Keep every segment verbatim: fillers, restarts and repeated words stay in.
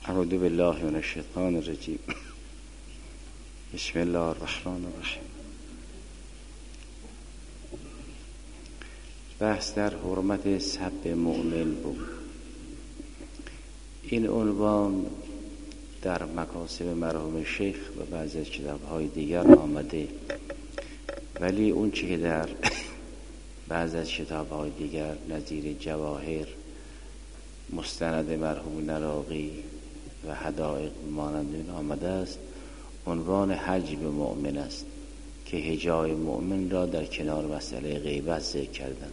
اعوذ بالله من الشیطان الرجیم. بسم الله الرحمن الرحیم. بحث در حرمت سب مؤمن بود. این عنوان در مکاسب مرحوم شیخ و بعضی از کتاب‌های دیگر آمده، ولی اون چی که در بعضی از کتاب‌های دیگر نظیر جواهر، مستند مرحوم نراقی و حدائق مانند این آمده است، عنوان حجب مؤمن است که حجاب مؤمن را در کنار مسئله غیبت ذکر کردند.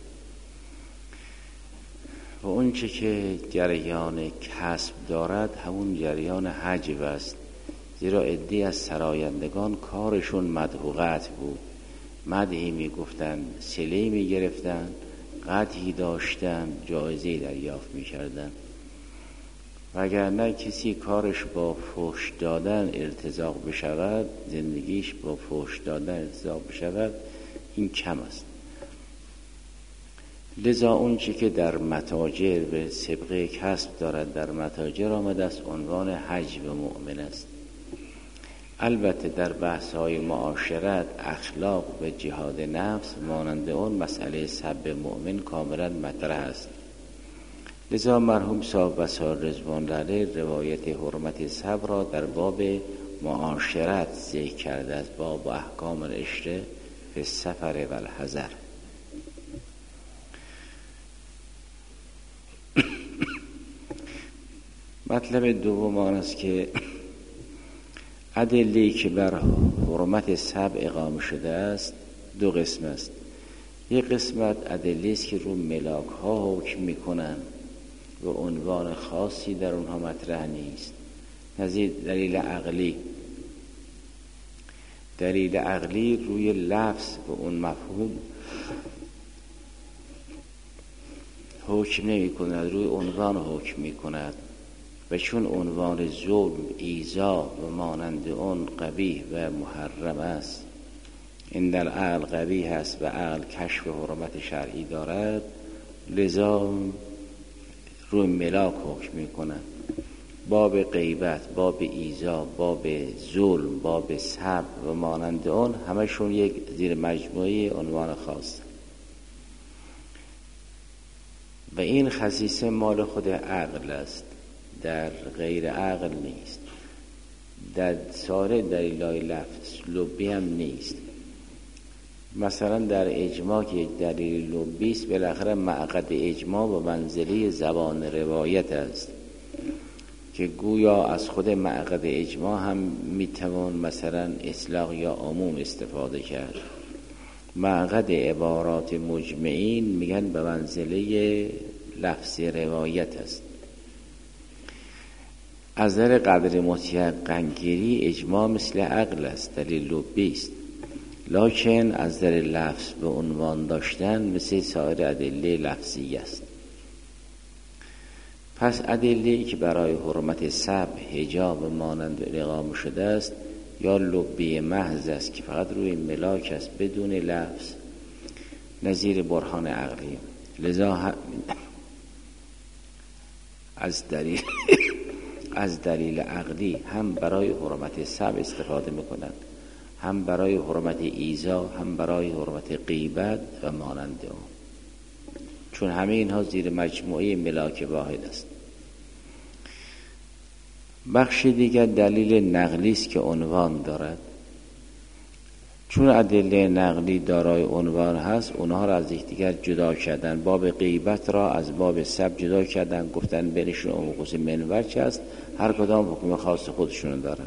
و اون چه که جریان کسب دارد همون جریان حجب است، زیرا عده‌ای از سرایندگان کارشون مدعوقت بود، مدعی می گفتن، صله می گرفتن، قدحی داشتن، جایزه دریافت می کردن. وگرنه کسی کارش با فحش دادن ارتزاق بشود، زندگیش با فحش دادن ارتزاق بشود، این کم است. لذا اون چی که در متاجر به سابقه کسب دارد در متاجر آمده است، عنوان حجب مؤمن است. البته در بحث‌های معاشرت، اخلاق و جهاد نفس مانند اون مسئله سب مؤمن کاملا مطرح است. لذا مرحوم صاحب بصائر رضوان علیه روایت حرمت سب را در باب معاشرت ذکر کرده است، باب احکام العشره فی السفر و الحضر. مطلب دوم آن است که ادله‌ای که بر حرمت سب اقامه شده است دو قسم است. یک قسمت ادله است که رو ملاک ها حکم میکنن و عنوان خاصی در اونها مطرح نیست، نظیر دلیل عقلی. دلیل عقلی روی لفظ و اون مفهوم حکم نمی کند، روی عنوان حکم می کند. و چون عنوان ظلم، ایذا و مانند اون قبیح و محرم است، این در عقل قبیح است و عقل کشف حرمت شرعی دارد، لذا روی ملاک حکم می کند. باب غیبت، باب ایذا، باب ظلم، باب سب و مانند اون همشون یک زیر مجموعه عنوان خاص و این خصیصه مال خود عقل است، در غیر عقل نیست، در سایر دلایل لفظ لبی هم نیست. مثلا در اجماع که یک دلیل لبی است، بالاخره معقد اجماع و منزله زبان روایت است که گویا از خود معقد اجماع هم میتوان مثلا اطلاق یا عموم استفاده کرد. معقد عبارات مجمعین میگن به منزله لفظ روایت است. از در قدر متیقن گیری اجماع مثل عقل است، دلیل لبی است، لکن از در لفظ به عنوان داشتن مثل سایر ادله لفظی است. پس ادله‌ای که برای حرمت سب، حجاب مانند اقامه شده است یا لبی محض است که فقط روی ملاک است بدون لفظ، نظیر برهان عقلی. لذا از دلیل از دلیل عقلی هم برای حرمت سب استفاده میکنند، هم برای حرمت ایذا، هم برای حرمت غیبت و مانند اون، چون همه اینها زیر مجموعه ملاک واحد است. بخش دیگر دلیل نقلی است که عنوان دارد. چون ادله نقلی دارای عنوان هست، اونها را از یکدیگر جدا کردن. باب غیبت را از باب سب جدا کردن، گفتن بینشون عمق منور چه است، هر کدام حکم خاص خودشون دارن.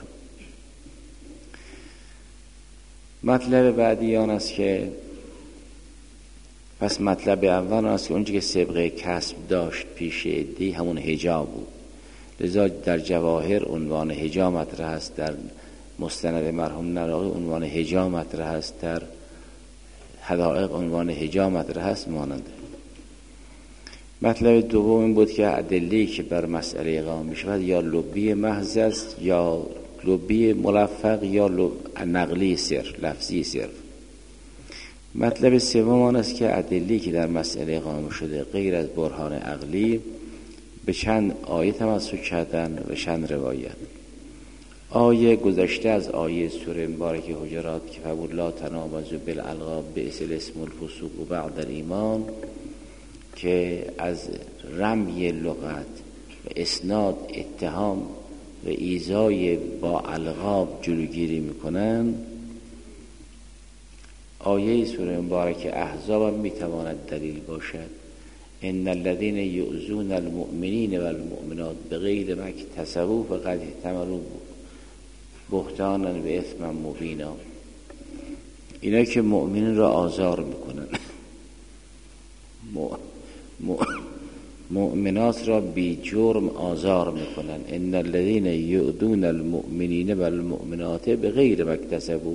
مطلب بعدی آن است که پس مطلب اول آن است که اونچه که سابقه کسب داشت پیش عده‌ای همون حجاب بود. لذا در جواهر عنوان حجاب مطرح است، در مستند مرحوم نراقی عنوان حجاب مطرح است، در حدائق عنوان حجاب مطرح است مانند. مطلب دوم این بود که ادله‌ای که بر مسئله اقامه می‌شود یا لبی محض است یا لبی ملفق یا لب... نقلی صرف، لفظی صرف. مطلب سوم آن است که ادله‌ای که در مسئله اقامه شده غیر از برهان عقلی به چند آیه تمسک کردن و چند روایت. آیه گذشته از آیه سوره مبارکه حجرات که فرمود لا تنابزوا بالالقاب بئس الاسم الفسوق بعد الایمان، که از رمی لغت و اسناد اتهام و ایذای با القاب جلوگیری میکنن. آیه سوره مبارکه احزاب هم میتواند دلیل باشد. ان الذين يؤذون المؤمنين والمؤمنات بغیر ما اکتسبوا فقد احتملوا بهتانا و اثما مبینا. اینا که مؤمنین را آزار میکنن، مؤمنات را بی جرم آزار میکنن. ان الذين يؤذون المؤمنين والمؤمنات بغیر ما اکتسبوا،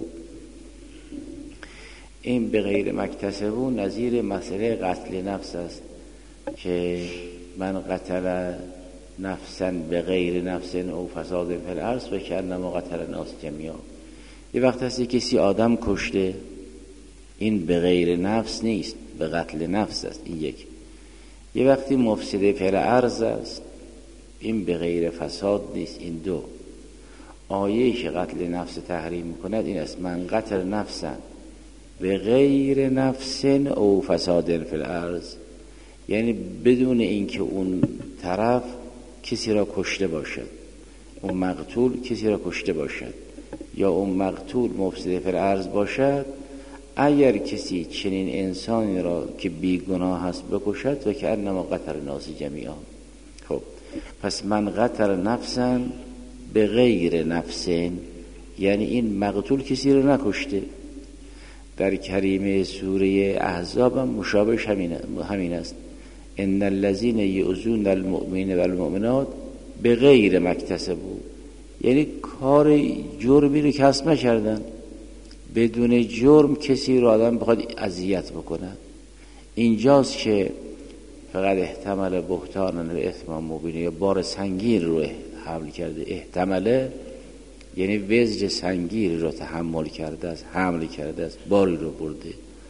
این بغیر ما اکتسبوا نظیر مسئله قتل نفس است که من قتل نفسا بغیر نفس او فساد فی الارض و کانما قتل الناس جمیعا. یه وقت هستی کسی آدم کشته، این بغیر نفس نیست، به قتل نفس است. این یک. یه وقتی مفسد فی الارض است، این بغیر فساد نیست. این دو. آیه‌ای که قتل نفس تحریم میکند این است من قتل نفسا بغیر نفس او فساد فی الارض، یعنی بدون اینکه اون طرف کسی را کشته باشد، اون مقتول کسی را کشته باشد یا اون مقتول مفسد فی الارض باشد، اگر کسی چنین انسانی را که بیگناه است بکشد و که انما قتل الناس جمیعا. خب پس من قتل نفسا بغیر نفس، یعنی این مقتول کسی را نکشته. در کریمه سوره احزاب هم مشابه همین است. ان الذين يؤذون المؤمنين والمؤمنات بغیر ما اکتسبوا، یعنی کار جرمی رو کسب نکردن، بدون جرم کسی رو آدم بخواد اذیت بکنه. اینجاست که فقط احتمال بهتانا و اثما مبینا، یا بار سنگین رو حمل کرده. احتماله یعنی وزر سنگین رو تحمل کرده است، حمل کرده است، باری رو برده.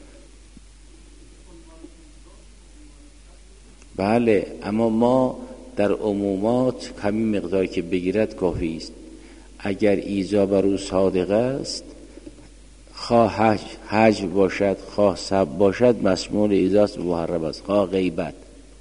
بله، اما ما در عمومات کمی مقداری که بگیرد کافی است. اگر ایذا بر او صادق است، خواه حج, حج باشد، خواه سب باشد، مسمول ایذاست و محرم است. خواه غیبت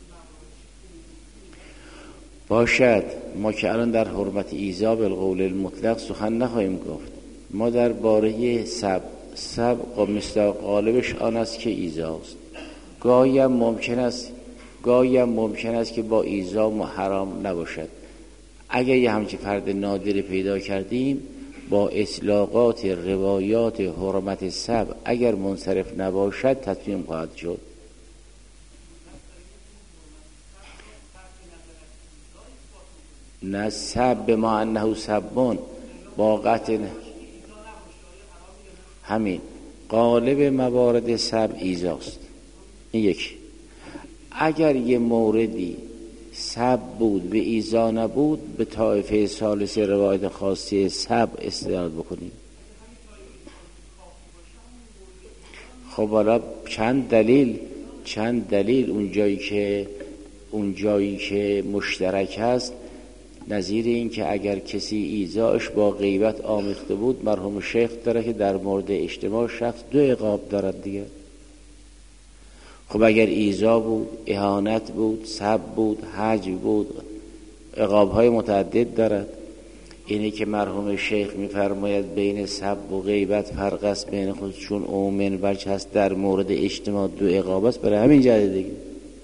باشد. ما که الان در حرمت ایذا بالقول المطلق سخن نخواهیم گفت. ما در باره سب سب مستوى غالبش آن است که ایذاست. گاهی هم ممکن است گاهی هم ممکن است که با ایذا حرام نباشد. اگر یه همچین فرد نادری پیدا کردیم، با اطلاقات روایات حرمت سب اگر منصرف نباشد تطمیم خواهد شد. نه سب به ما انه سبون با قطع همین غالب موارد سب ایذاست. این یک. اگر یه موردی سب بود و ایذا نبود، به طایفه ثالثه روایت خاصی سب استدلال بکنیم. خب حالا چند دلیل چند دلیل اون جایی که اون جایی که مشترک هست، نظیر این که اگر کسی ایذاش با غیبت آمیخته بود، مرحوم شیخ داره که در مورد اجتماع شخص دو عقاب دارد دیگه. خب اگر ایذا بود، اهانت بود، سب بود، حجب بود، عقاب‌های متعدد دارد. اینه که مرحوم شیخ می‌فرماید بین سب و غیبت فرق است بین خود، چون اومن وجه هست در مورد اجتماع دو عقاب است. برای همین جهت دیگه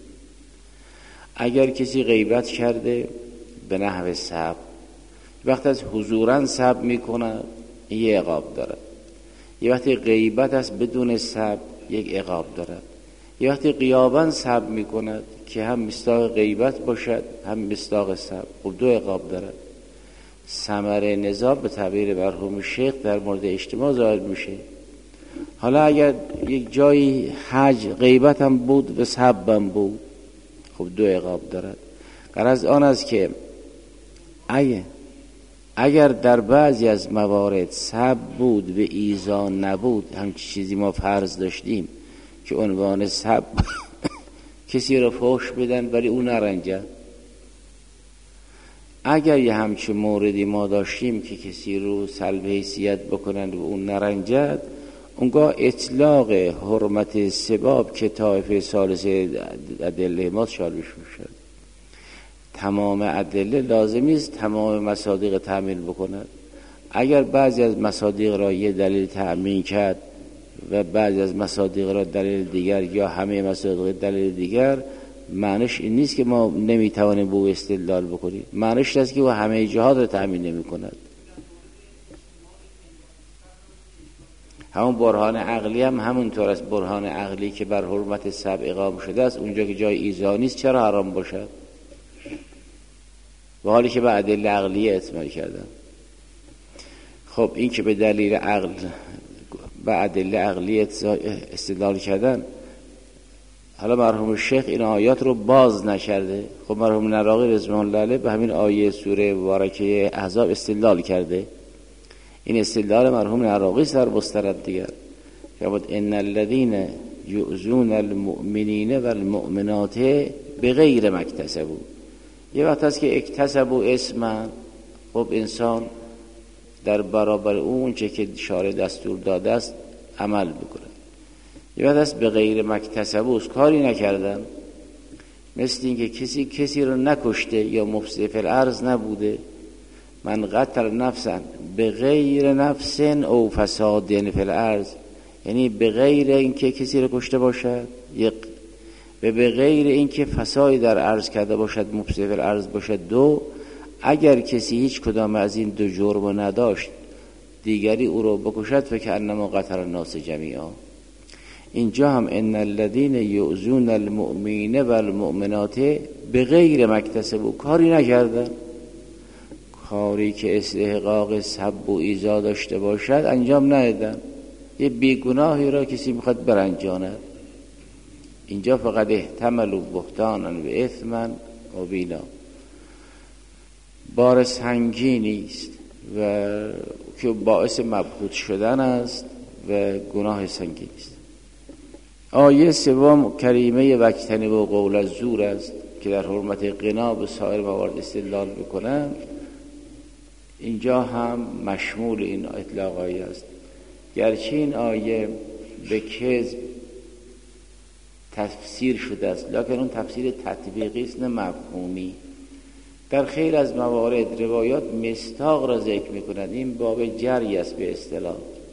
اگر کسی غیبت کرده به نحو سب، وقت از حضوراً سب میکنه یه عقاب دارد. یه وقتی غیبت است بدون سب یک عقاب دارد. یه وقتی غیاباً سب میکند که هم مصداق غیبت باشد هم مصداق سب، خب دو عقاب دارد. ثمره نزاع به تعبیر مرحوم شیخ در مورد اجتماع ظاهر میشه. حالا اگر یک جایی حج غیبت هم بود و سب هم بود، خب دو عقاب دارد. غرض آن است که اگه اگر در بعضی از موارد سب بود و ایذا نبود، همچین چیزی ما فرض داشتیم که عنوان سب کسی رو فحش بدن ولی اون نرنجه، اگر یه همچین موردی ما داشتیم که کسی رو سلب حیثیت بکنند و اون نرنجد، اونگاه اطلاق حرمت سباب که طایفه ثالثه ادله ما شالش میشد. تمام ادله لازمی است تمام مصادیق تأمین بکند. اگر بعضی از مصادیق را یه دلیل تأمین کرد و بعضی از مصادیق را دلیل دیگر یا همه مصادیق دلیل دیگر، معنیش این نیست که ما نمیتوانیم به او استدلال بکنیم. معنیش است که او همه جهات را تأمین نمی کند. همون برهان عقلی هم همونطور است. برهان عقلی که بر حرمت سبع اقام شده است، اونجا که جای ایذا نیست چرا حرام باشد؟ و حالی که به ادله عقلیه اعتماد کردن. خب این که به دلیل عقل به ادله عقلی استدلال کردن، حالا مرحوم شیخ این آیات رو باز نکرده. خب مرحوم نراقی رضوان الله علیه به همین آیه سوره مبارکه احزاب استدلال کرده. این استدلال مرحوم نراقی سر مسترد دیگر که بود ان الذين يؤذون المؤمنين والمؤمنات بغیر ما اکتسبوا. یه وقت هست که اکتسبوا اسما، خب انسان در برابر اون چه که شارع دستور داده است عمل بکنه. یه وقت هست به غیر ما اکتسبوا، کاری نکردن، مثل این که کسی کسی رو نکشته یا مفسد فی الارض نبوده. من قتل نفسا به غیر نفس او فساد فی الارض، یعنی به غیر اینکه کسی رو کشته باشد، یک به غیر اینکه فسادی در عرض کرده باشد، مفسد فی الارض باشد. دو، اگر کسی هیچ کدام از این دو جرم نداشت دیگری او رو بکشد فکأنما قتل الناس جمیعا. اینجا هم ان الذين يؤذون المؤمنین والمؤمنات بغیر ما اکتسبوا، کاری نکردن، کاری که استحقاق سب و ایذا داشته باشد انجام ندادن. یه بیگناهی را کسی میخواد برنجاند. اینجا فقط احتملوا بهتانا و اثما مبینا، بار سنگینی است و که باعث مبهوت شدن است و گناه سنگینی است. آیه سوم کریمه وجتنی و قول الزور است که در حرمت غنا به سایر موارد استدلال میکنند. اینجا هم مشمول این اطلاق آیه است. گرچه این آیه به کذب تفسیر شده است، لکن اون تفسیر تطبیقی است نه مفهومی. در خیلی از موارد روایات مصداق را ذکر میکنند. این باب جری است به اصطلاح.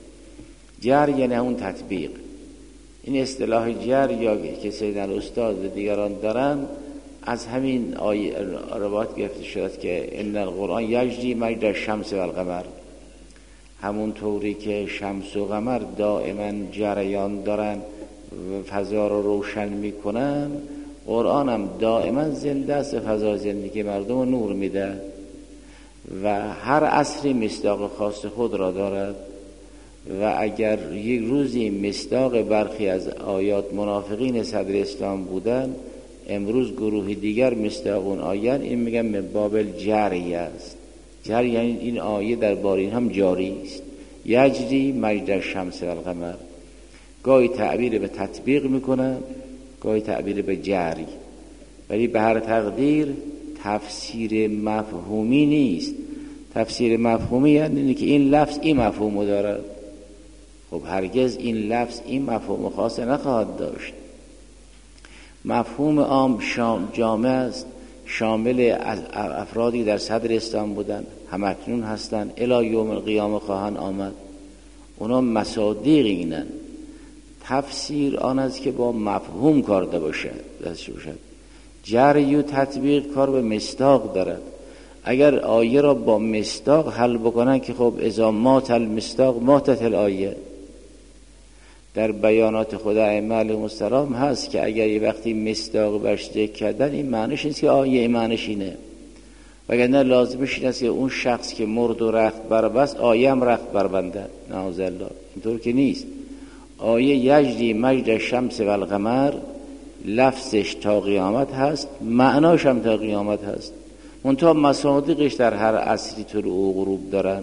جر یعنی اون تطبیق. این اصطلاح جر یا که سیدن استاد و دیگران دارن از همین آیه روایات گرفته شده که ان القرآن یجری مجری الشمس و القمر، همون طوری که شمس و قمر دائما جریان دارن و فضا رو روشن میکنن، قرآن هم دائما زنده است، فضا زندگی مردم رو نور میده و هر عصری مصداق خاص خود را دارد. و اگر یک روزی مصداق برخی از آیات منافقین صدر اسلام بودن، امروز گروه دیگر مصداق اون آیات، این میگن من باب جری است. جری یعنی این آیه در بار این هم جاری است. یجری مجری الشمس و القمر. گاهی تعبیر به تطبیق میکنن، گاهی تعبیر به جری، ولی به هر تقدیر تفسیر مفهومی نیست. تفسیر مفهومی یعنی اینه که این لفظ این مفهومو دارد. خب هرگز این لفظ این مفهوم خاص نخواهد داشت. مفهوم عام شام جامع است، شامل از افرادی در صدر اسلام بودن، همکنون هستن، الی یوم القیامه خواهند آمد. اونا مصادیق اینن. تفسیر آن است که با مفهوم کار داشته باشد داشته باشد. جری و تطبیق کار به مصداق دارد. اگر آیه را با مصداق حل بکنن که خب اذا مات المصداق ماتت الآیه. در بیانات خدا ائمه علیهم السلام هست که اگر یه وقتی مصداق برش ذکر کردن، این معنیش نیست که آیه معنیش اینه، وگرنه لازمش این است که اون شخص که مرد و رخت بربست آیه هم رخت بربنده. نعوذ الله. اینطور که نیست. آیه یجری مجری الشمس و القمر لفظش تا قیامت هست، معناش هم تا قیامت هست، منتها مصادیقش در هر عصری طلوع و غروب دارن.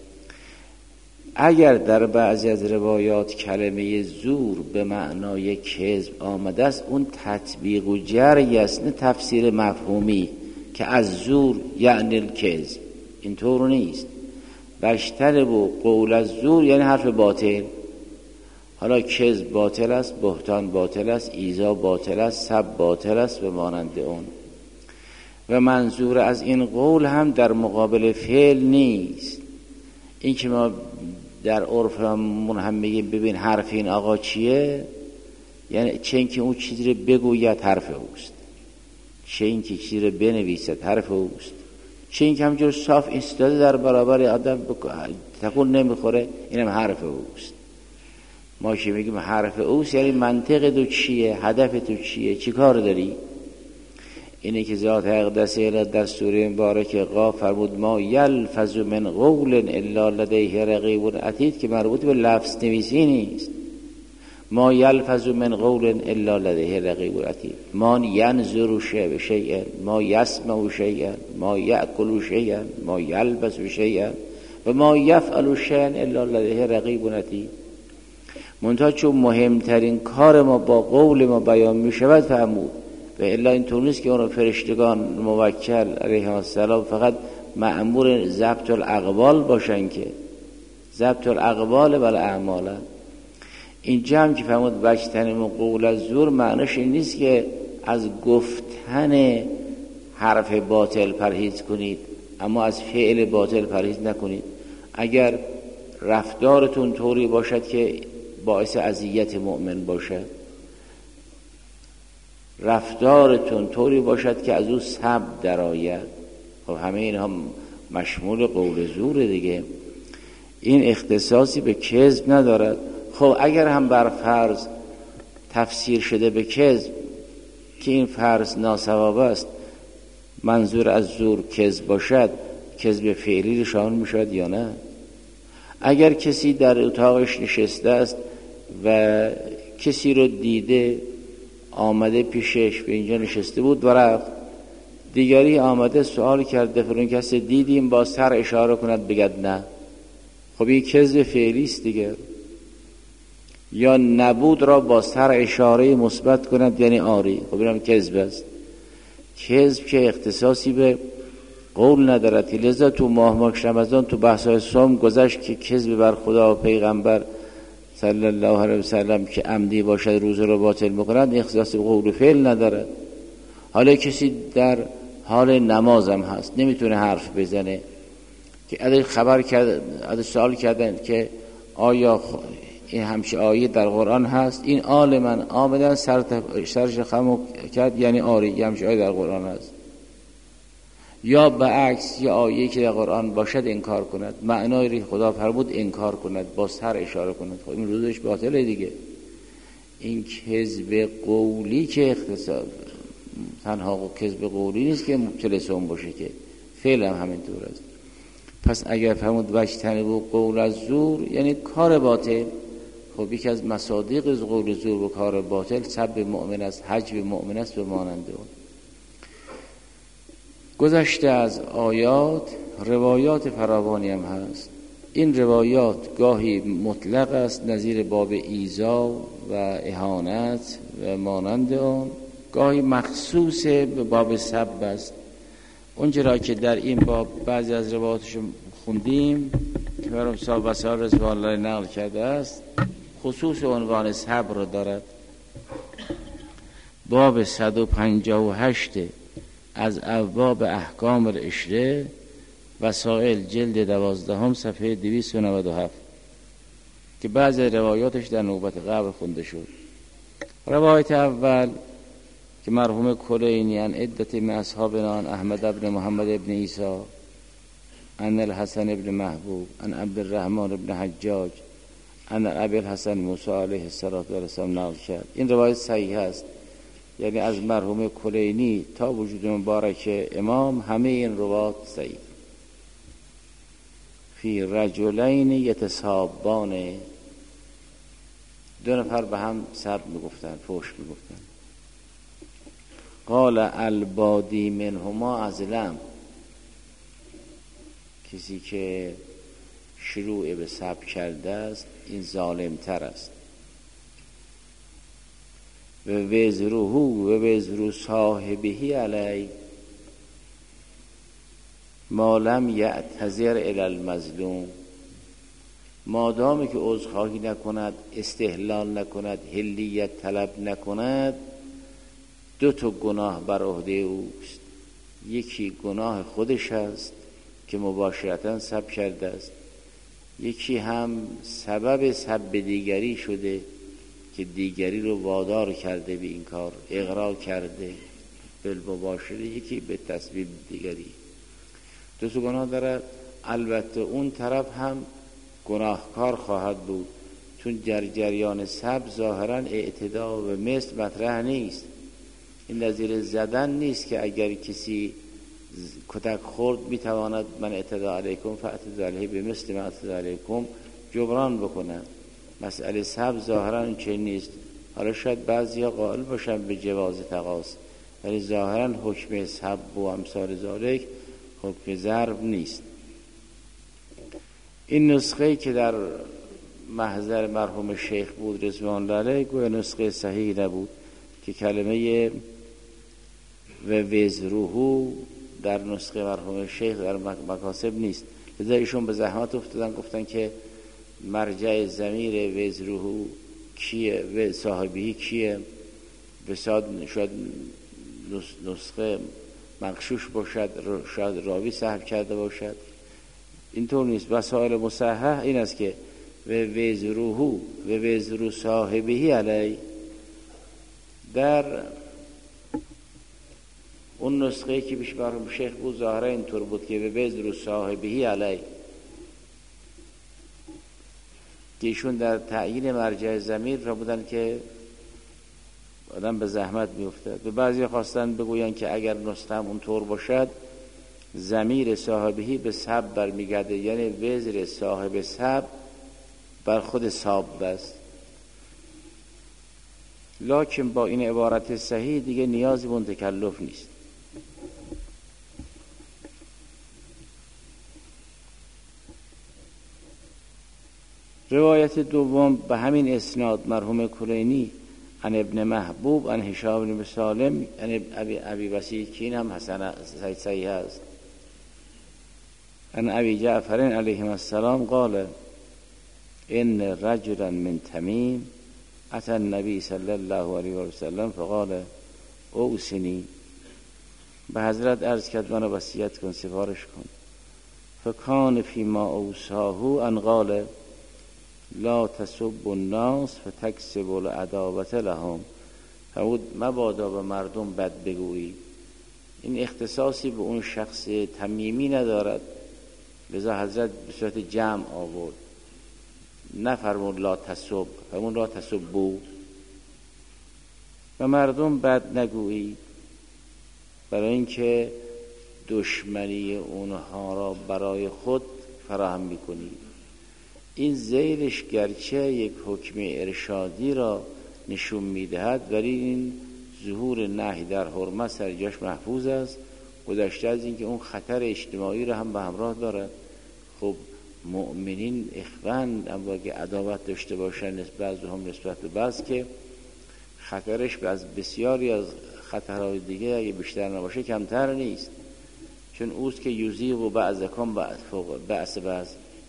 اگر در بعضی از روایات کلمه زور به معنای کذب آمده است، اون تطبیق و جری است، نه تفسیر مفهومی که از زور یعنی الکذب، اینطور نیست. واجتنبوا قول الزور یعنی حرف باطل. حالا کذب باطل است، بهتان باطل است، ایذا باطل است، سب باطل است و مانند اون. و منظور از این قول هم در مقابل فعل نیست. این که ما در عرفمون هم میگیم ببین حرف این آقا چیه، یعنی چه اینکه اون چیزی رو بگوید حرف اوست، چه اینکه چیزی رو بنویسد حرف اوست، چه اینکه همجور صاف ایستاده در برابر آدم تکون نمیخوره، اینم حرف اوست. ما که میگیم حرف اوست یعنی منطق تو چیه، هدف تو چیه، چی کار داری. اینه که ذات اقدسه در سوره مبارکه قاف فرمود ما یلفظ من قول الا لدیه رقیب عتید، که مربوط به لفظ نویسی نیست. ما یلفظ من قول الا لدیه رقیب عتید، ما ینظر شیئا، ما یسمع شیئا، ما یأکل شیئا، ما یلبس شیئا و ما یفعل شیئا الا لدیه رقیب عتید. منتها چون مهمترین کار ما با قول ما بیان می شود فرمود، و الا این طور نیست که اون فرشتگان موکل علیهم السلام فقط مأمور ضبط الاقوال باشن، که ضبط الاقوال و الاعمال. این جمع که فرمود واجتنبوا قول الزور معنیش این نیست که از گفتن حرف باطل پرهیز کنید اما از فعل باطل پرهیز نکنید. اگر رفتارتون طوری باشد که باعث اذیت مؤمن باشد، رفتارتون طوری باشد که از او سب درآید، خب همه اینها مشمول قول زور دیگه. این اختصاصی به کذب ندارد. خب اگر هم بر فرض تفسیر شده به کذب که این فرض ناصواب است، منظور از زور کذب باشد، کذب فعلی شامل میشود یا نه؟ اگر کسی در اتاقش نشسته است و کسی رو دیده آمده پیشش، به اینجا نشسته بود و رفت، دیگری آمده سوال کرده فلان کسی دیدیم، با سر اشاره کند بگد نه، خب این کذب فعلی است دیگه. یا نبود را با سر اشاره مثبت کند یعنی آری، خب اینم کذب است. کذب که اختصاصی به قول ندارد. لذا تو ماه ماه رمضان تو بحث‌های صوم گذشت که کذب بر خدا و پیغمبر صلی الله علیه و سلم که عمدی باشد روزه رو باطل می‌کند، اختصاص به قول و فعل ندارد. حالا کسی در حال نمازم هست نمیتونه حرف بزنه، که ادای خبر کرد، ادای سوال کردن که آیا این همچه آیه در قرآن هست، این آل من آمدن سر سرش خمو کرد یعنی آری یه همچه آیه در قرآن هست. یا به عکس یه آیه که در قرآن باشد انکار کند، معنای ری خدا فرمود انکار کند، با سر اشاره کند، خب این روزش باطله دیگه. این کذب قولی که اختصاص تنها کذب قولی نیست که مبتل سوم باشه، که فعل هم همینطور است. پس اگر فرمود واجتنبوا قول الزور یعنی کار باطل، خب یکی از مصادیق از قول زور و کار باطل سب مؤمن است، حجب مؤمن است و مانند اون. گذشته از آیات روایات فراوانی هم هست. این روایات گاهی مطلق است نظیر باب ایذا و اهانت و مانند اون، گاهی مخصوص به باب سب است. اونجا را که در این باب بعضی از روایاتش خوندیم که برام صاحب وسائل رضوان الله نقل کرده است، خصوص عنوان صبر را دارد. باب صد و پنجاه و هشت از ابواب احکام العشره، وسائل جلد دوازدهم صفحه دویست و نود و هفت، که بعضی روایاتش در نوبت قبل خونده شد. روایت اول که مرحوم کلینی ان عدت من اصحابنا ان احمد ابن محمد ابن عیسی ان الحسن ابن محبوب ان عبد الرحمن ابن حجاج ان ابی الحسن موسی علیه السلام نقل کرد. این روایت صحیح است، یعنی از مرحوم کلینی تا وجود مبارک امام همه این روایات صحیح. فی رجلین یتسابان، دو نفر به هم سب میگفتن، فحش میگفتن. قال البادی منهما ازلم، کسی که شروع به سب کرده است این ظالم تر است. و وزروهو و وزرو صاحبهی علی، ما لم یعتذر الی المظلوم، مادامی که عذرخواهی نکند، استحلال نکند، حلیت طلب نکند، دو تا گناه بر عهده اوست. یکی گناه خودش است که مباشرتاً سب کرده است، یکی هم سبب سب دیگری شده که دیگری رو وادار کرده به این کار، اغرا کرده بالمباشره، یکی به تسبیب دیگری. دو تا گناه دارد. البته اون طرف هم گناهکار خواهد بود، چون در جریان سب ظاهراً اعتدا و مثل مطرح نیست. این نظیر زدن نیست که اگر کسی کتک خورد میتواند من اعتدا علیکم فاعتدوا علیه بمثل ما اعتدا علیکم جبران بکنن. مسئله سب ظاهراً این چه نیست. حالا شاید بعضیا قائل باشن به جواز تقاص، ولی ظاهراً حکم سب و امثال ذالک حکم ضرب نیست. این نسخه‌ای که در محضر مرحوم شیخ بود رضوان الله علیه گویا نسخه صحیح نبود که کلمه و وزروهو در نسخه مرحوم شیخ در مکاسب نیست. لذا ایشون به زحمت افتادن گفتن که مرجع ضمیر وزروهو کیه و صاحبی کیه. بسیار شاید نسخه مغشوش باشد، شاید راوی سهو کرده باشد. اینطور نیست. وسائل مصحح این است که و وزروهو و وزرو صاحبی علی. در اون نسخه که پیش مرحوم شیخ بود ظاهرا اینطور بود که به وزرو صاحبی علی، که ایشون در تعیین مرجع ضمیر را بودن که آدم به زحمت میافتد. به بعضی خواستن بگوین که اگر نسخه هم اونطور باشد ضمیر صاحبی به سب برمیگرده، یعنی وزر صاحب سب بر خود ساب است. لکن با این عبارت صحیح دیگه نیازی به اون تکلف نیست. روایت دوم به همین اسناد مرحوم کلینی عن ابن محبوب عن هشام بن سالم عن ابی ابی وسیع که این هم حسن صحیح است. عن ابی جعفر علیه السلام قال ان رجلا من تمیم اتى النبی صلی الله علیه و سلم فقال اوصنی، به حضرت عرض کرد منو وصیت کن، سفارش کن. فکان فی ما اوصاه ان قال لا تسب الناس فتکسب العداوة لهم، فرمود مبادا به مردم بد بگویی. این اختصاصی به اون شخص تمیمی ندارد، لذا حضرت به صورت جمع آورد، نفرمود لا تسب، فرمود لا تسبوا، و مردم بد نگویی، برای اینکه دشمنی اونها را برای خود فراهم میکنی. این زیرش گرچه یک حکم ارشادی را نشون میدهد، ولی این ظهور نهی در حرمت سر جاش محفوظ است، گذشته از این که اون خطر اجتماعی را هم به همراه دارد. خب مؤمنین اخوان، اما اگه عداوت داشته باشن نسبت هم نسبت به بعض، که خطرش از بسیاری از خطرهای دیگه اگه بیشتر نباشه کمتر نیست، چون اوست که یوزیق و بعضکم بعض بعض.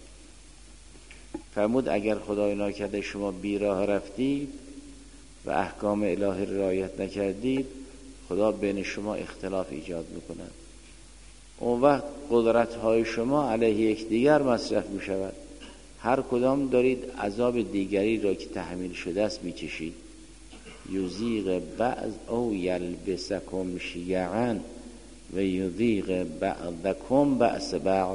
فرمود اگر خدای ناکرده شما بی راه رفتید و احکام الهی رعایت نکردید، خدا بین شما اختلاف ایجاد میکنه. اون وقت قدرت های شما علیه یکدیگر مصرف میشود، هر کدام دارید عذاب دیگری را که تحمیل شده است میچشید. یذیق بعض او یلبسکم شیعا و یذیق بعضکم بعض بعض.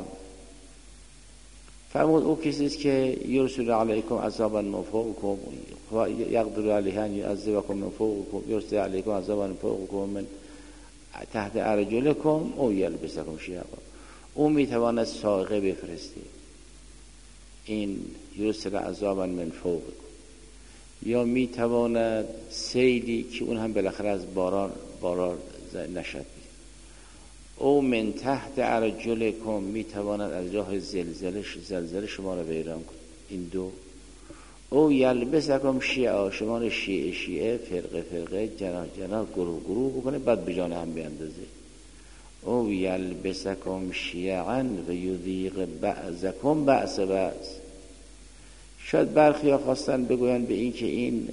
فرمود او کسی است که یرسل علیکم عذابا من فوقکم و یقدر علیه ان یعذبکم من فوقکم یرسل علیکم عذابا من فوقکم من تحت ارجلکم او یلبسکم شیعا. او میتواند صاعقه بفرسته، این یرسل عذابا من فوقکم، یا میتواند سیلی که اون هم بالاخره از باران باران نشد، او من تحت ارجلکم میتواند از راه زلزله زلزله شما را ویران کند. این دو. او یلبسکم شیعا، شما را شیعه شیعه، فرقه فرقه، جناح جناح، گروه گروه بکنه، بعد به جان هم بیاندازه. او یلبسکم شیعا و یذیق بعضکم بعض بعض. شاید برخی ها خواستن بگوین به این که این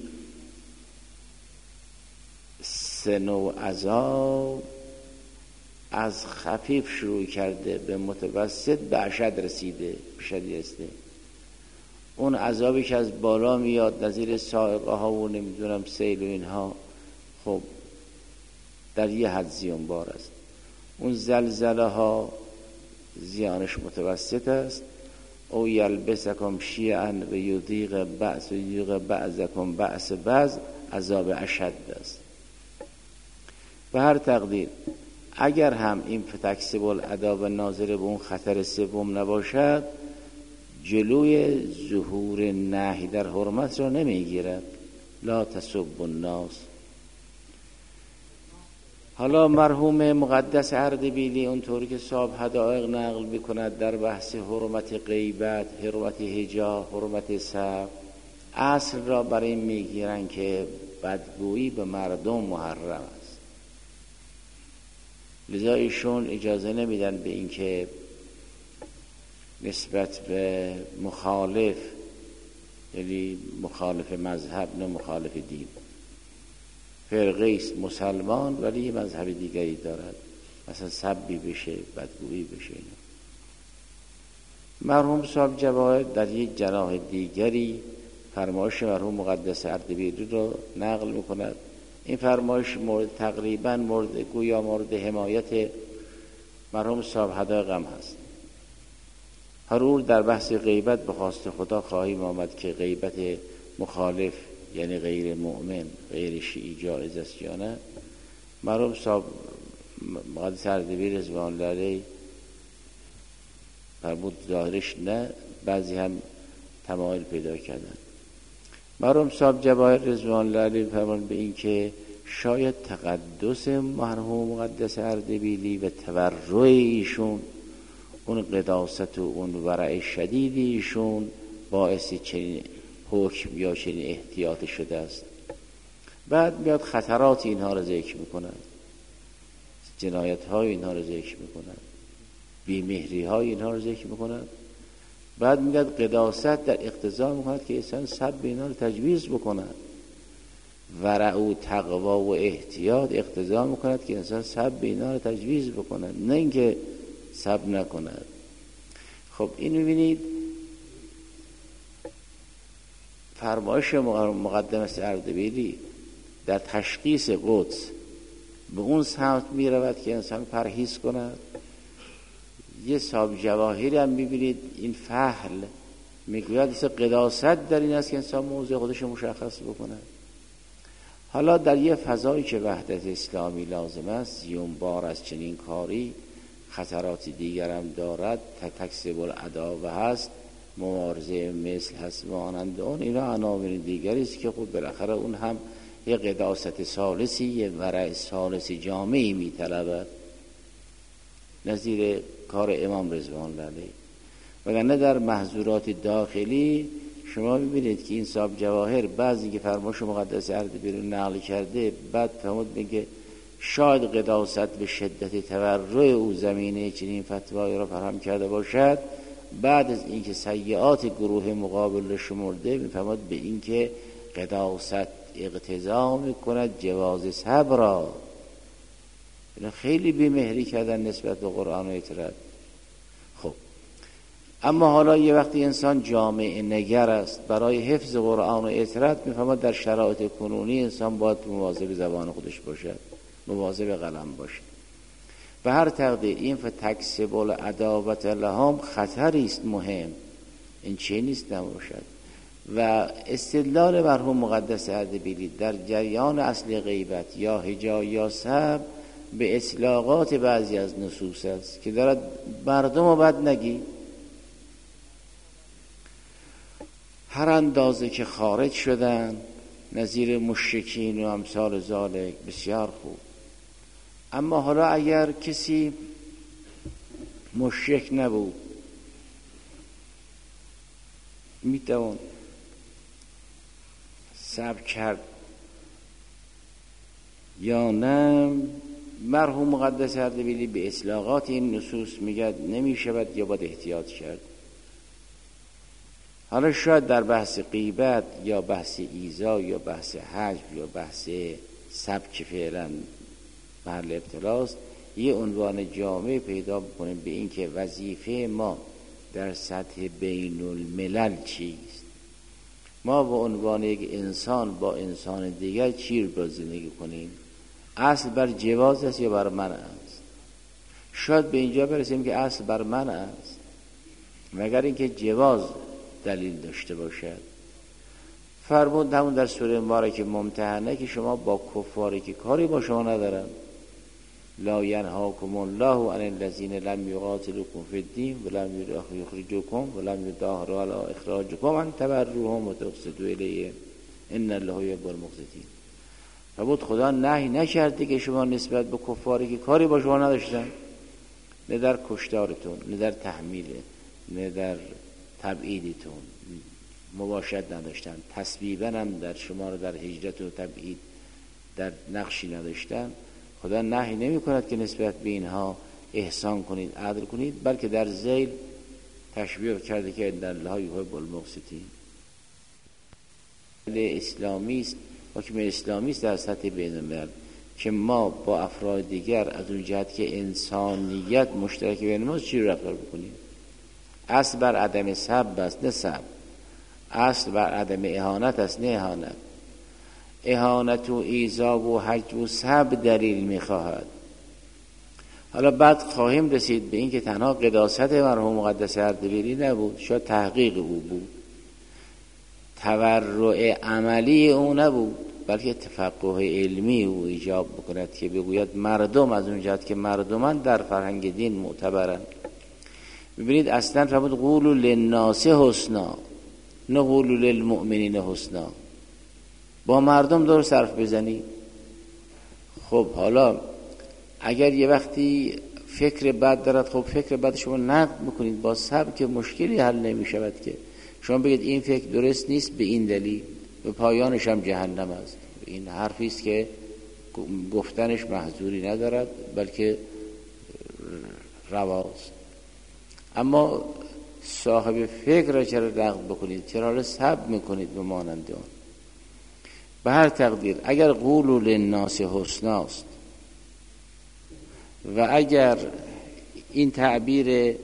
سه نوع عذاب از خفیف شروع کرده به متوسط به اشد رسیده، به شدید رسیده. اون عذابی که از بالا میاد نظیر صاعقه ها و نمیدونم سیل و اینها، خب در یه حد زیان بار است. اون زلزله ها زیانش متوسط است. او یلبسکم شیعا و یذیق بعض و یذیق بعضکم بعض بعض، عذاب اشد است. به هر تقدیر اگر هم این فتکسب العذاب ناظر به اون خطر سوم نباشد، جلوی ظهور نهی در حرمت را نمیگیرد. لا تسب الناس. حالا مرحوم مقدس اردبیلی اونطوری که صاحب حدائق نقل میکند در بحث حرمت غیبت، حرمت حجاب، حرمت سب، اصل را برای این میگیرن که بدگویی به مردم محرم است. لذا ایشون اجازه نمیدن به این که نسبت به مخالف، یعنی مخالف مذهب نه مخالف دین، فرقه است مسلمان ولی یه مذهب دیگری دارد، مثلا سبی بشه، بدگویی بشه. مرحوم صاحب جواهر در یک جناح دیگری فرمایش مرحوم مقدس اردبیلی رو نقل میکند. این فرمایش مورد تقریبا مورد گویا مورد حمایت مرحوم صاحب حدائق هم هست. هر در بحث غیبت به خواست خدا خواهیم آمد که غیبت مخالف یعنی غیر مؤمن، غیر شیعی جایز است یا نه. مرحوم صاحب مقدس اردبیلی رضوان الله علیه فرمود ظاهرش نه، بعضی هم تمایل پیدا کردن. مرحوم صاحب جواهر رضوان الله علیه فرمود به این که شاید تقدس مرحوم مقدس اردبیلی و تورع ایشون، اون قداست و اون ورع شدید ایشون باعث چنین حکم یا چنین احتیاط شده است. بعد میاد خطرات اینها رو ذکر میکنن، جنایت های اینها رو ذکر میکنن، بیمهری های اینها رو ذکر میکنن. بعد میاد قداست در اقتضا میکند که انسان سب اینها رو تجویز بکنن. ورع و تقوا و احتیاط اقتضا میکند که انسان سب اینها رو تجویز بکنن، نه اینکه سب نکند. خب این میبینید فرمایش مقدس اردبیلی در تشخیص قدس به اون سمت می رود که انسان پرهیز کند. یه صاحب جواهری هم میبینید این فحل میگوید قداست در این است که انسان موضع خودش مشخص بکنه. حالا در یه فضایی که وحدت اسلامی لازم است، زیون بار از چنین کاری خطرات دیگر هم دارد، تکسب العداوه هست، مبارزه مثل هست و آنند اون، اینا عناوین دیگری است که خود بالاخره اون هم یه قداست ثالثی، یه ورع ثالث جامعی میطلبد، نظیر کار امام رضوان الله علیه. وگرنه در محظورات داخلی شما ببینید که این صاحب جواهر بعضی که فرمایش مقدس اردبیلی رو نقل کرده، بعد فرمود میگه شاید قداست به شدت تورع او زمینه چنین فتوایی را فراهم کرده باشد. بعد از اینکه سیئات گروه مقابل شمرده میفرماد به اینکه قداست اقتضا میکند جواز صبر را. خیلی بیمهری کردن نسبت به قرآن و اطراد. خب اما حالا یه وقتی انسان جامعه نگر است، برای حفظ قرآن و اطراد میفرماد در شرایط کنونی انسان باید مواظب زبان خودش باشد، مواظب قلم باشد. به هر تقدیر این فتکسب العداوة لهم خطری است مهم، این چه نیست نباشد. و استدلال مرحوم مقدس اردبیلی در جریان اصل غیبت یا حجاب یا سب به اطلاقات بعضی از نصوص است که دارد مردم رو بد نگی، هر اندازه که خارج شدن نظیر مشرکین و امثال ذالک بسیار خوب. اما حالا اگر کسی مشرک نبود میتوان صبر کرد یا نه، مرحوم مقدس اردبیلی به اطلاقات این نصوص میگه نمی شود یا باید احتیاط کرد. حالا شاید در بحث غیبت یا بحث ایذا یا بحث حجب یا بحث سب که فعلا محل ابتلاست یه عنوان جامع پیدا بکنیم به این که وظیفه ما در سطح بین الملل چیست، ما به عنوان یک انسان با انسان دیگر چی رو زندگی کنیم. اصل بر جواز است یا بر منع است؟ شاید به اینجا برسیم که اصل بر منع است، مگر اینکه جواز دلیل داشته باشد. فرمود همون در سوره مبارکه ممتحنه که شما با کفاری که کاری با شما ندارن، لا ینهاکم الله عن الذین لم یقاتلوکم فی الدین ولم یخرجوکم ولم یظاهروا علی اخراجکم ان تبروهم و تقسطوا الیهم ان الله یحب المقسطین. فرمود خدا نهی نکرده که شما نسبت به کفاری که کاری با شما نداشتن، نه در کشتارتون، نه در تحمیل، نه در تبعیدتون مباشرت نداشتن، تسبیبا هم در شما رو در هجرت و تبعید در نقشی نداشتن، خدا نهی نمی کند که نسبت به اینها احسان کنید، عدل کنید، بلکه در ذیل تشبیه کرده که ان الله یحب المقسطین. اسلامی است، حکم اسلامی است در سطح بین الملل که ما با افراد دیگر از اون جهت که انسانیت مشترک بین ما چی رو رفتار بکنیم. اصل بر عدم سب است نه سب، اصل بر عدم اهانت است نه اهانت. اهانت و ایذا و حجب و سب دلیل میخواهد. حالا بعد خواهیم رسید به این که تنها قداست مرحوم مقدس اردبیلی نبود، شاید تحقیق او بود، تورع عملی او نبود، بلکه تفقه علمی او ایجاب بکند که بگوید مردم از اون جهت که مردمان در فرهنگ دین معتبرن. ببینید اصلا فرمود قولوا للناس حسنا، نه قولوا للمؤمنین حسنا، با مردم درست حرف بزنی. خب حالا اگر یه وقتی فکر بد دارد، خب فکر بد شما نقد بکنید، با صبر که مشکلی حل نمی شود که شما بگید این فکر درست نیست به این دلیل، به پایانش هم جهنم است. این حرفی است که گفتنش محذوری ندارد بلکه رواست. اما صاحب فکر را چرا نقد بکنید، چرا را صبر میکنید به مانند آن؟ به هر تقدیر اگر قولوا للناس حسناست و اگر این تعبیر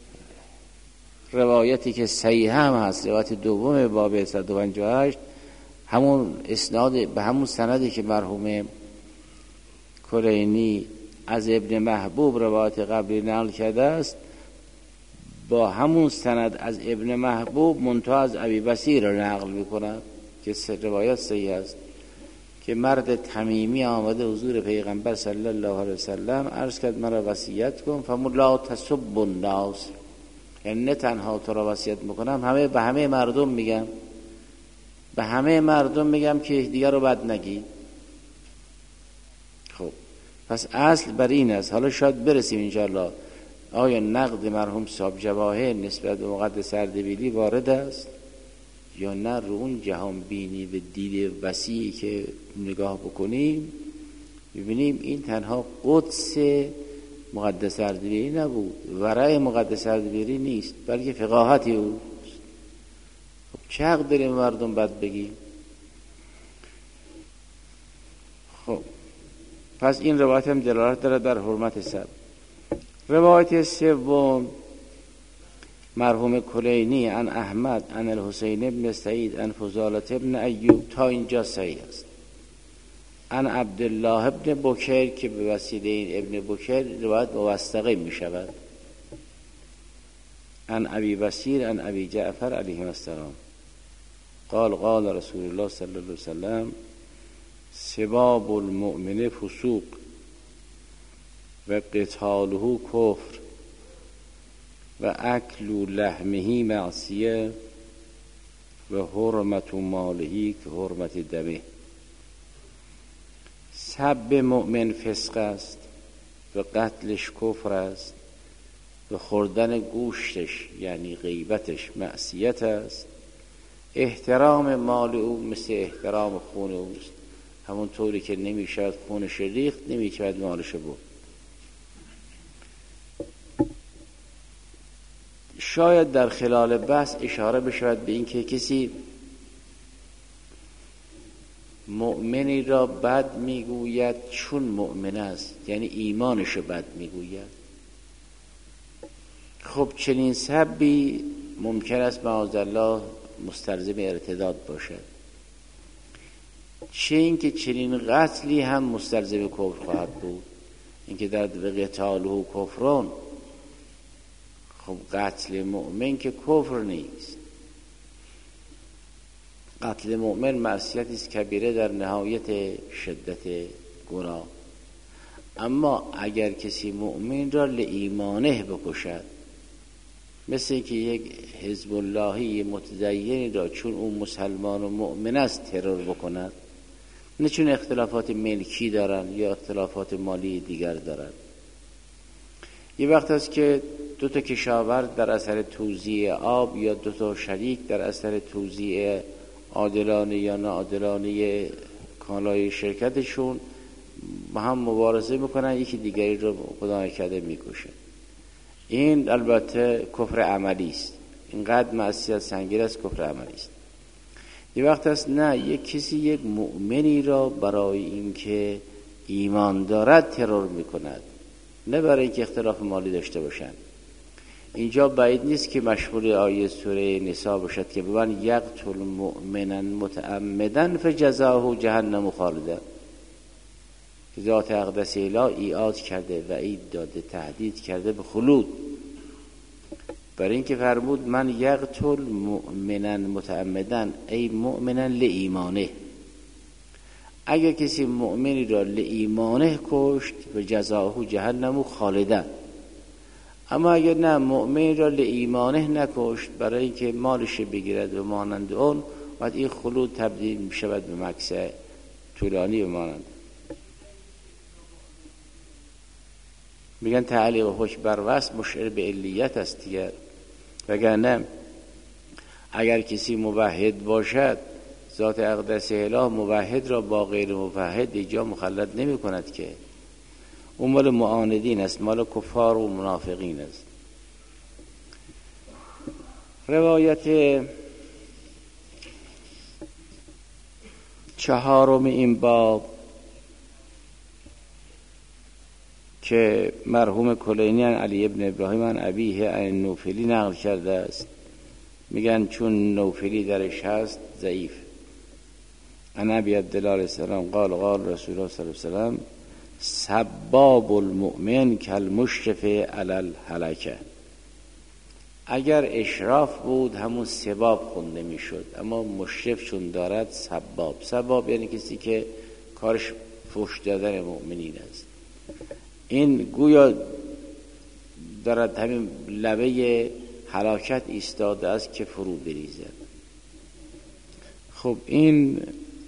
روایتی که صحیح هم هست، روایت دوم باب صد و پنجاه و هشت، همون اسناد به همون سندی که مرحوم کلینی از ابن محبوب روایت قبلی نقل کرده است، با همون سند از ابن محبوب منتها از ابی بصیر را نقل می‌کند که روایت صحیح است که مرد تمیمی آمده حضور پیغمبر صلی الله علیه وسلم عرض کرد مرا وصیت کن، فرمود لا تسب الناس، یعنی نه تنها تو را وصیت میکنم، همه به همه مردم میگم، به همه مردم میگم که دیگر رو بد نگی. خب پس اصل بر این است. حالا شاید برسیم انشاءالله آیا نقد مرحوم صاحب جواهر نسبت به مقدس اردبیلی وارد است یا نه، رو اون جهان بینی و دید وسیعی که نگاه بکنیم ببینیم این تنها قدس مقدس اردبیلی نبود، ورای مقدس اردبیلی نیست، بلکه فقاهتی اوست. خب چه حق داریم مردم بد بگیم؟ خب پس این روایت هم دلالت داره در حرمت صبر. روایت سوم مرحوم کلینی عن احمد عن الحسین ابن سعید عن فضالة ابن ایوب، تا اینجا صحیح است. عن عبدالله ابن بکر که به وسیله این ابن بکر روایت موثقه می شود. عن ابی بصیر عن ابی جعفر علیه السلام قال قال رسول الله صلی الله علیه وسلم سباب المؤمن فسوق و قتاله کفر و اکل لحمه معصیه و حرمت ماله که حرمت دمه. سب مؤمن فسق است و قتلش کفر است و خوردن گوشتش یعنی غیبتش معصیت است. احترام مال او مثل احترام خون اوست. همون طوری که نمیشود خونش ریخت نمیشود مالش بود. شاید در خلال بحث اشاره بشود به این که کسی مؤمنی را بد میگوید چون مؤمن است، یعنی ایمانش را بد میگوید. خب چنین سبی ممکن است معاذالله مستلزم ارتداد باشد، چه اینکه چنین قتلی هم مستلزم کفر خواهد بود، اینکه در قتاله کفرون. خب قتل مؤمن که کفر نیست، قتل مؤمن معصیتی است کبیره در نهایت شدت گناه. اما اگر کسی مؤمن را لایمانه بکشد، مثل اینکه یک حزب اللهی متدینی را چون اون مسلمان و مؤمن است ترور بکند، نه چون اختلافات ملکی دارن یا اختلافات مالی دیگر دارن. یه وقت است که دو تا کشاورز در اثر توزیع آب یا دو تا شریک در اثر توزیع عادلانه یا ناعادلانه کالای شرکتشون با هم مبارزه میکنن، یکی دیگری رو خدا نکرده میکشه. این البته کفر عملی است، اینقدر معصیت سنگین است، کفر عملی است. یه وقت است نه، یک کسی یک مؤمنی را برای اینکه ایمان دارد ترور میکند، نه برای اینکه اختلاف مالی داشته باشند. اینجا بعید نیست که مشمول آیه سوره نساء باشد که بمن یقتل مؤمنا متعمدا فجزاؤه جهنم خالدا. ذات اقدس الهی ایعاد کرده، وعید داده، تهدید کرده به خلود، برای اینکه فرمود من یقتل مؤمنا متعمدا ای مؤمنا لایمانه. اگر کسی مؤمنی را لایمانه کشت و جزاؤه جهنم خالدا. اما اگر نه، مؤمن را لایمانه نکشت برای اینکه مالش بگیرد و مانند اون، بعد این خلود تبدیل می شود به مکث طولانی و مانند. میگن تعلیق حکم بر وصف مشعر به علیت است دیگر، وگرنه اگر کسی موحد باشد، ذات اقدس اله موحد را با غیر موحد اینجا مخلد نمی کند که اون مال معاندین است، مال کفار و منافقین است. روایت چهارم این باب که مرحوم کلینی علی ابن ابراهیم عن ابیه عن نوفلی نقل کرده است، میگن چون نوفلی درش هست ضعیف. عن ابی عبدالله علیه السلام قال قال رسول الله صلی الله علیه وسلم سباب المؤمن کالمشرف علی الهلکه. اگر اشراف بود همون سباب خونده میشد، اما مشرف چون دارد سباب. سباب یعنی کسی که کارش فحش دادن مؤمنین است. این گویا دارد همین لبه هلاکت ایستاده است که فرو بریزد. خب این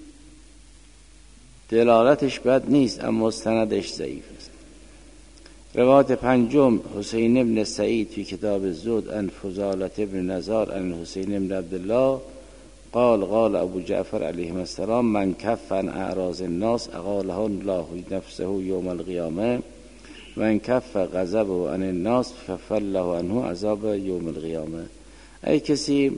دلالتش بد نیست، اما سندش ضعیف است. روایت پنجم حسین بن سعید فی کتاب الزهد عن فضالة بن نزار عن حسین بن عبدالله قال قال ابو جعفر علیه السلام من کف عن اعراض الناس اقاله الله نفسه یوم القیامه و ان کف غضبه عن الناس فف الله عنه عذاب یوم القیامه. ای کسی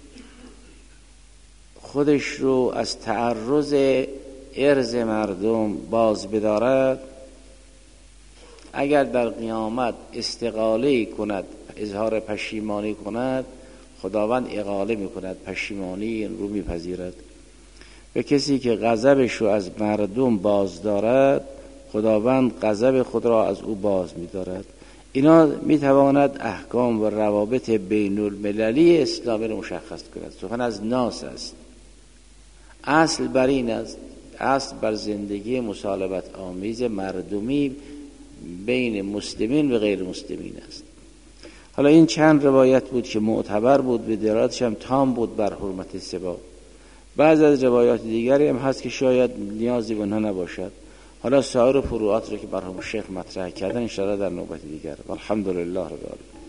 خودش رو از تعرض عرض مردم باز بدارد، اگر در قیامت استقاله کند، اظهار پشیمانی کند، خداوند اقاله میکند، پشیمانی رو میپذیرد. به کسی که غضبش رو از مردم باز دارد، خداوند غضب خود را از او باز می‌دارد. اینا میتواند احکام و روابط بین المللی اسلامی را مشخص کند. سخن از ناس است. اصل بر این است، اصل بر زندگی مصالحت آمیز مردمی بین مسلمین و غیر مسلمین است. حالا این چند روایت بود که معتبر بود، به دلالتش هم تام بود بر حرمت سبا. بعض از روایات دیگری هم هست که شاید نیازی به اونها نباشد. حالا سایر فروعات رو که مرحوم شیخ مطرح کردن ان شاء الله در نوبت دیگر. الحمدلله رب العالمین.